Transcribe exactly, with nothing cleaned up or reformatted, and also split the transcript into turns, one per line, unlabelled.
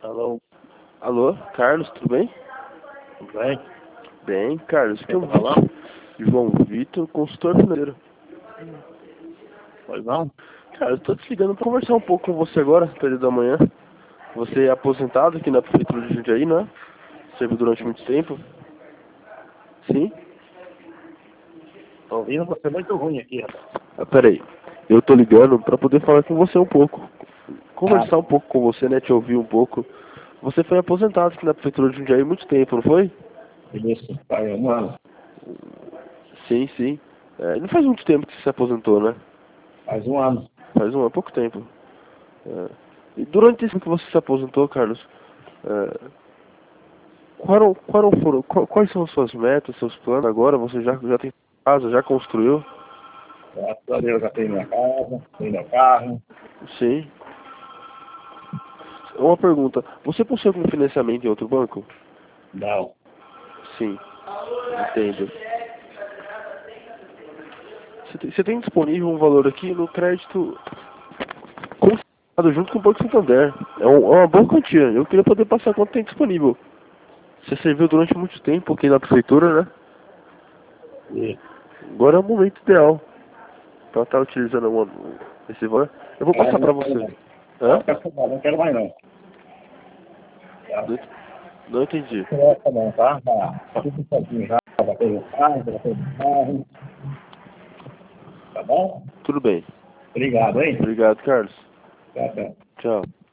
Alô?
Alô, Carlos, tudo bem?
Tudo bem?
Bem, Carlos, aqui é o
Quem tá falando?
João Vitor, consultor financeiro.
Pois não?
Cara, eu tô te ligando pra conversar um pouco com você agora, período da manhã. Você é aposentado aqui na prefeitura de Jundiaí, não é? Serviu durante muito tempo? Sim?
Tô ouvindo você muito ruim aqui, rapaz.
Ah, peraí, eu tô ligando pra poder falar com você um pouco.
Ah,
Conversar um pouco com você, né, te ouvir um pouco. Você foi aposentado aqui na prefeitura de Jundiaí há muito tempo, não foi?
isso, faz um ano.
Sim, sim. É, não faz muito tempo que você se aposentou, né?
Faz um ano.
Faz um há pouco tempo. É. E durante esse tempo que você se aposentou, Carlos, é, qual, qual foram, qual, quais são as suas metas, seus planos agora? Você já, já tem casa, já construiu?
Graças a Deus já tenho minha casa, tenho meu carro.
Sim. Uma pergunta, você possui algum financiamento em outro banco?
Não.
Sim, entendo. Você tem, você tem disponível um valor aqui no crédito consignado junto com o Banco Santander. É, um, é uma boa quantia. Eu queria poder passar quanto tem disponível. Você serviu durante muito tempo aqui na prefeitura, né?
E,
Agora é o momento ideal para estar utilizando uma, esse valor. Eu vou
ah,
passar
não
para
quero
você.
mais.
Hã?
Não quero mais, não quero mais não. Tá?
Não, não entendi.
Não, tá bom, tá? Tá. Tá tudo certinho já. Já tenho o carro, já tenho o carro. Tá bom?
Tudo bem.
Obrigado, hein?
Obrigado, Carlos.
Tchau, tchau.
Tchau.